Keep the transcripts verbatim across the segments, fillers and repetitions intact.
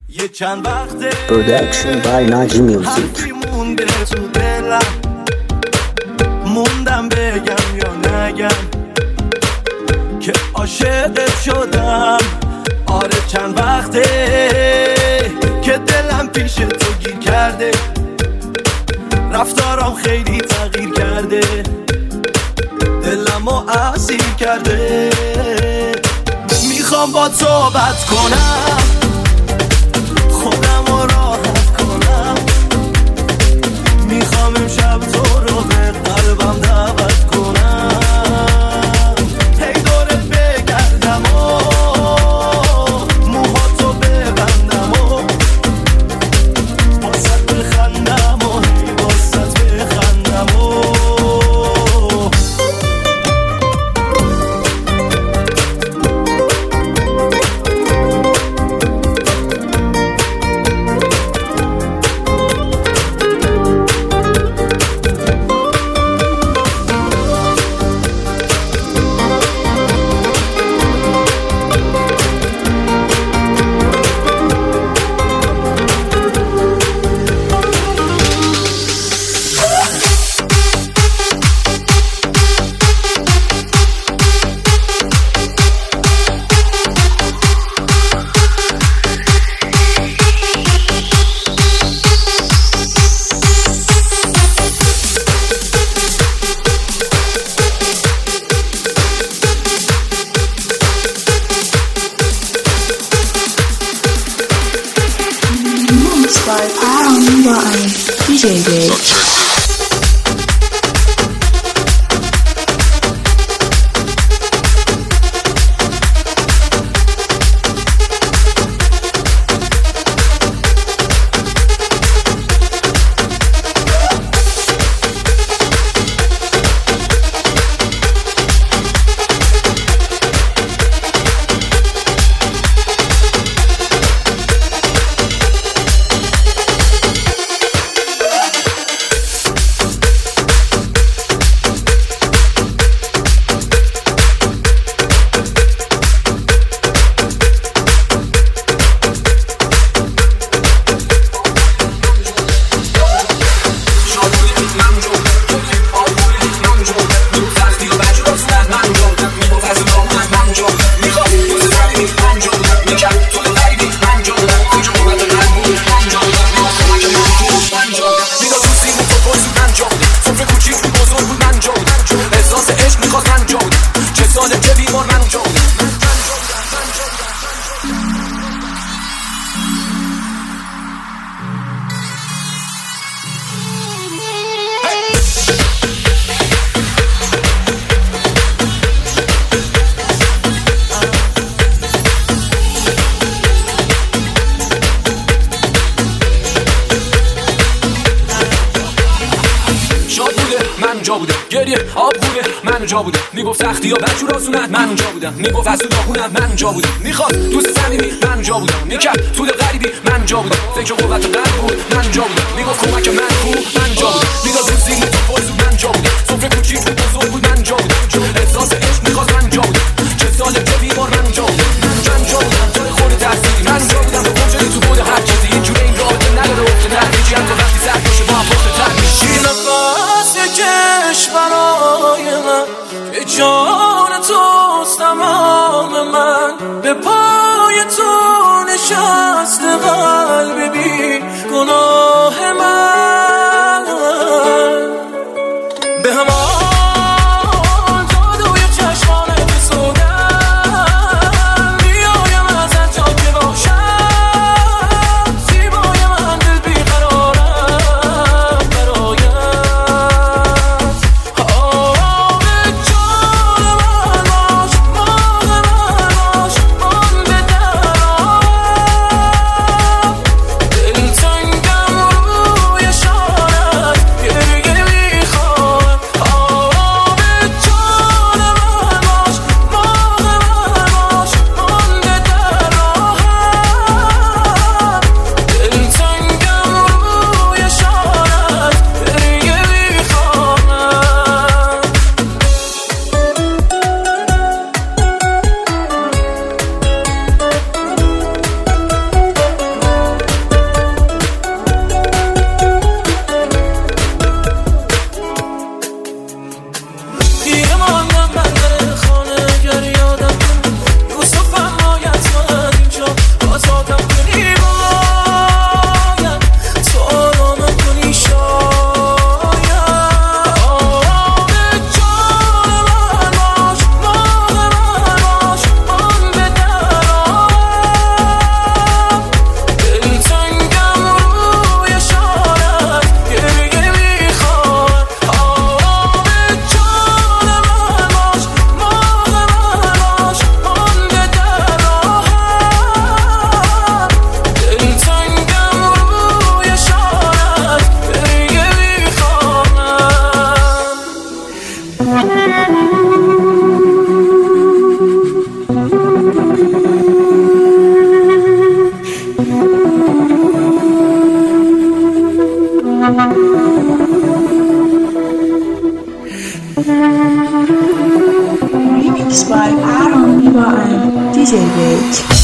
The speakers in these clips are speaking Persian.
یه چند وقته Production by Naji Music. حرفی مونده تو دلم، موندم بگم یا نگم که عاشقت شدم. آره چند وقته که دلم پیش تو گیر کرده، رفتارم خیلی تغییر کرده، دلمو اسیر کرده. میخوام با صحبت کنم، خودم رو راحت کنم. میخوام امشب تو رو به قلبم دعوت کنم، هی دورت بگردم و موهاتو ببندم و واسط بخندم و هی واسط بخندم و by Aaron Ryan, D J Day. جا بودم گریه آب بوده من جا بودم، میگفت سختی یا بچور آسونت من اونجا بودم، میگفت از تو داغونم من جا بودم، میخواد دوست صمیمی من جا بودم، میکرد تو دل غریبی من جا بودم، فکر قوت قلب بود من جا بودم، میگفت کمک من خوب من جا بودم، میگفت روزی بود تو پرسو من جا بودم، سفره کوچیک بود بزرگ بود من جا بودم، احساس عشق میخواست من جا بودم، چه سال چه بیمار من جا بودم، من جا بودم تو خود تحصیلی من جا بودم، تو پنجری تو بود هر چیزی اینجوری این رابطه نداره افت نتیجی هم تو وقتی سخت باشه با هم پخت تر میشی. نفس کش برای من که جان توست تمام من، به پای تو نشست قلب بی گناه من، به همان Remix by Aaron Viva and دی جی Wake.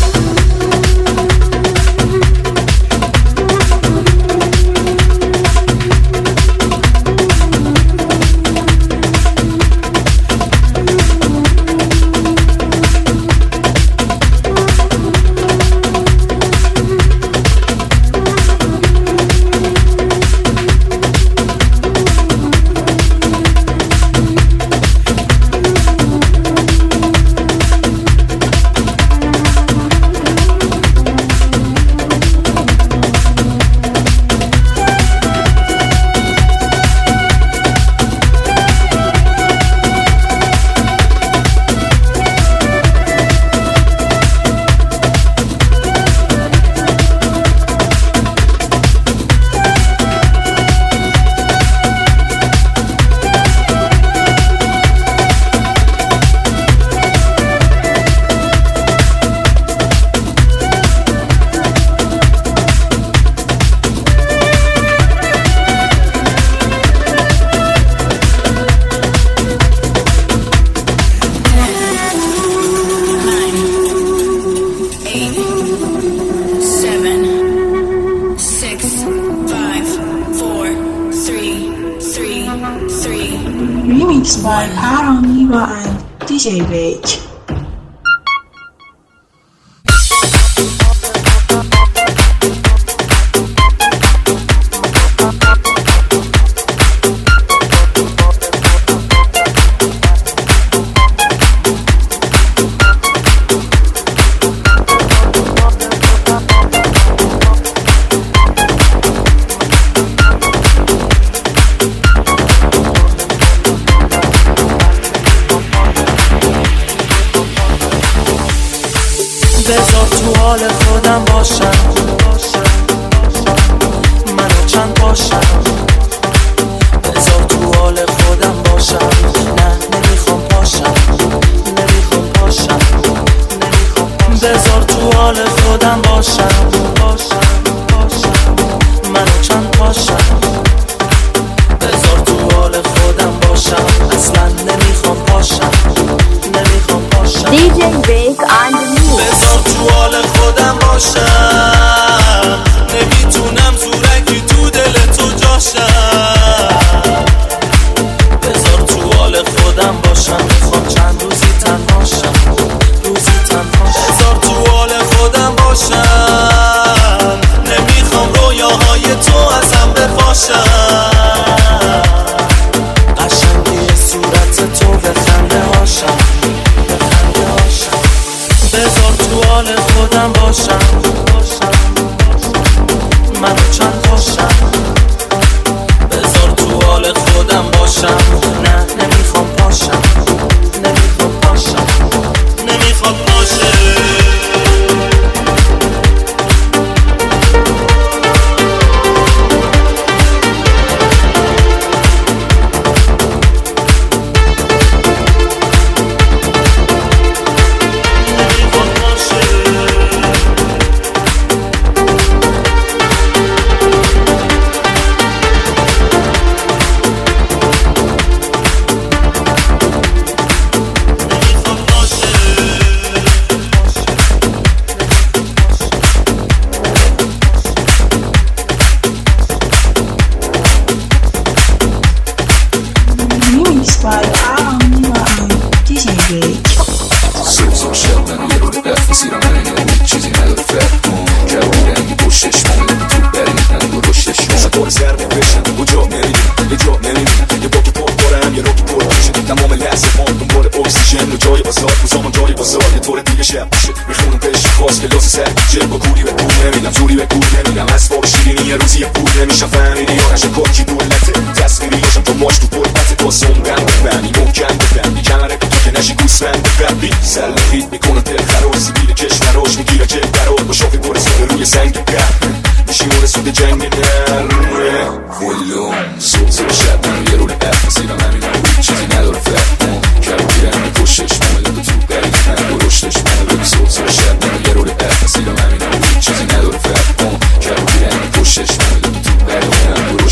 Remix by Aaron Viva and دی جی Wake. بذار تو حال خودم باشم، منو چند باشم. بذار تو حال خودم باشم، نه نمیخوام پاشم، نمیخوام پاشم، نمیخوام. بذار تو حال خودم باشم، منو چند باشم. بذار تو حال خودم باشم، اصلا نمیخوام پاشم، نمیخوام پاشم. دی جی Wake and بذار تو حال خودم باشم، نمیتونم زورکی تو دل تو جاشم. بذار تو حال خودم باشم، میخوام چند روزی تنهاشم، روزی تنهاشم. بذار تو حال خودم باشم، نمیخوام رویاهای تو ازم بپاشم. قشنگی صورت تو به خنده هاشم، به خنده هاشم. بذار تو حال خودم باشم، منو چند باشم. بذار تو حال خودم باشم، نه نمیخوام پاشم، نمیخوام پاشم، نمیخوام پاشم. Remix by Aaron Viva and دی جی Wake. سوزا شدن یه رو به مسیرم نمیدونم چیزی نداره فرق جوابی رنگی پشتش مونده تو برید نگو رشتش سطور سر بپشن کجا نمیدونم یه جا نمیدونم یه باکی پر پارم یه راکی پر میشه تمام لحظه ما دنبال اکسیژن و جای بازار روزامون جای بازار یه طور دیگه شب میشه میخونم پشت خواست که لازه سر جه با کوری به کور نمیدم زوری به کور نمیدم اسباب شیرینی یه روزی یه پور نمیشم فهمیدی یا نشه کاکی دولته تصویری باشم تا ماش تو پربته تا سومرم بفهمی محکم بفهمی کمره که تو که نشی گوسفند بفهمی سلخید میکنه دل خراش سیبیل کشمراش میگیره که برار با شاخی برسونه روی سنگ پر میشی مرسود جنگ نرمه ولوم سوزه شدن یه رو لحظه مسیرم نمیدونم چیزی نداره فرق جوابی رنگی پشتش مونده تو برید نگو رشتش مونده سوزه شدن یه رو لحظه مسیرم نمیدونم چیزی نداره فرق جوابی رنگی پشتش مونده تو برید نگو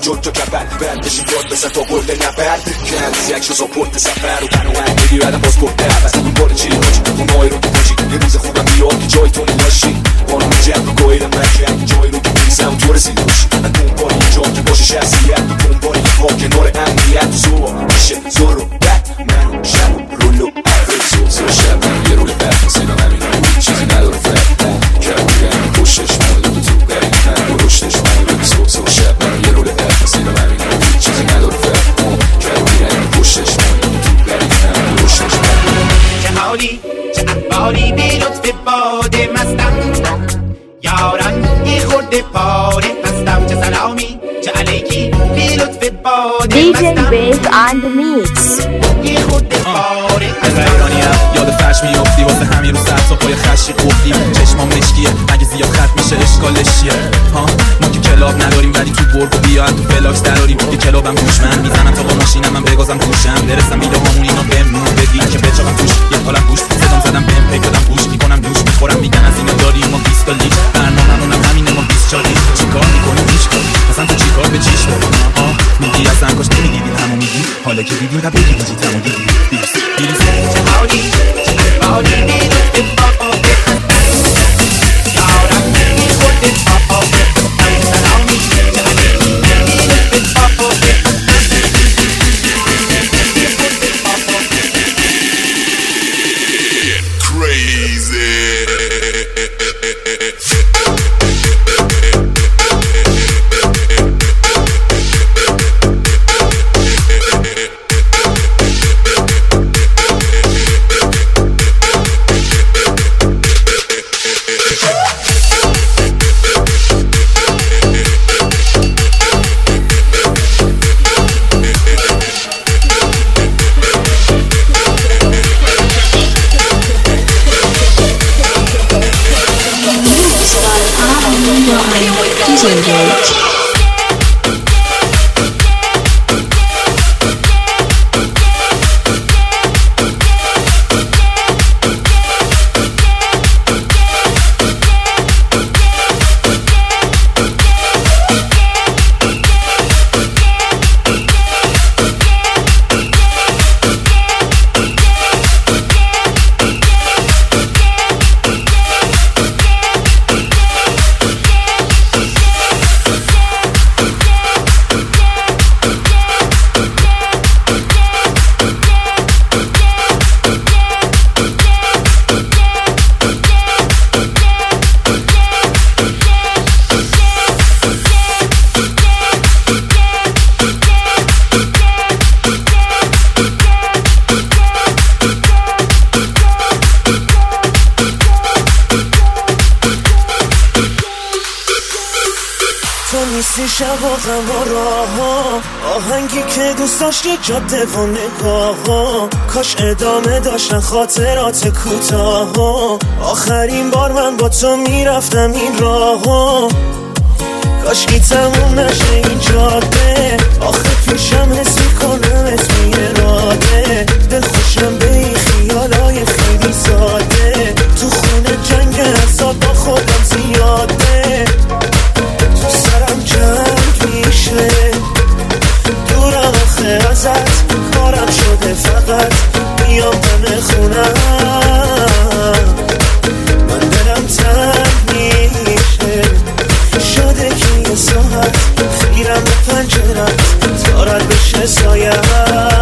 جد تو کپر بندشی داد بسن تا گلد نبر که هنوز یک شو ساپورت سفر و بنوان میدی بعدم باز پرد در اون بار چی روش اون مای رو که باشی یه روز خوبم بیاد که جای تو نباشی بانو میجم رو گویل مکرم جای رو که بیزم تو رسیده باشی من دنبال اینجا که باشه شخصیت دنبال این ها کنار امنیت زور میشه زور و بد منو شب رولو زور زور شب من یه رول بد سینا همین چیزی نداره فرد کردیم پوشش مالو تو بریم من روشتش مالو زور زور شب من یه رول بد سینا همین چیزی نداره فرد کردیم پوشش مالو تو بریم من روشتش مالو چه حالی چه احوالی بی لطف باده مستم یاران یه خورده پاره هستم چه سلامی چه علیکی بی لطف باده دی جی مستم Bass on the mix. یه خورده پاره از ایرانیم یاد فرش میافتی واسه همین رو سر تا پای خشی قفلی چشمام مشکیه اگه زیاد خط میشه اشکالش چیه ها ما که کلاب نداریم ولی تو برگ و بیا تو فلاکس دراریم یه کلابم هوشمند میزنم تا با ماشینم من بگازم توشم برسم میده همون اینا بمون بدین که بچاقم توش یه حالم گوش صدام زدم بهم پیک دادم پوش میکنم دوش میخورم میگن از اینا داریم ما بیست تا لیش برنامه‌مونم همینه ما بیست چالی چیکار میکنیم هیچ کار اصلا تو چیکار به چیش داری ها میگی اصلا کاش نمیدیدین همو میگی حالا که دیدیم قبل بگی چی تمام دیدی بیلیس چه حالی چه احوالی بی لطف باده یاران یه خورده پاره هستم چه سلامی چه علیکی بی لطف باده D J Bass. نیستی شب و غم و راه ها آهنگی که دوست داشتی جاده و نگاه ها کاش ادامه داشتن خاطرات کوتاه ها آخرین بار من با تو میرفتم این راه ها کاش کی تموم نشه این جاده آخه پیشم حس میکنم اسمی اراده دل خوشم به این خیالای خیلی ساده تو خونه جنگ حساب با خودم زیاده تو سرم جنگ میشه دورم آخه ازت کارم شده فقط بیام همه خونم من دلم تنگ میشه شده که یه ساعت خیرم به پنجرت تا رد بشه سایم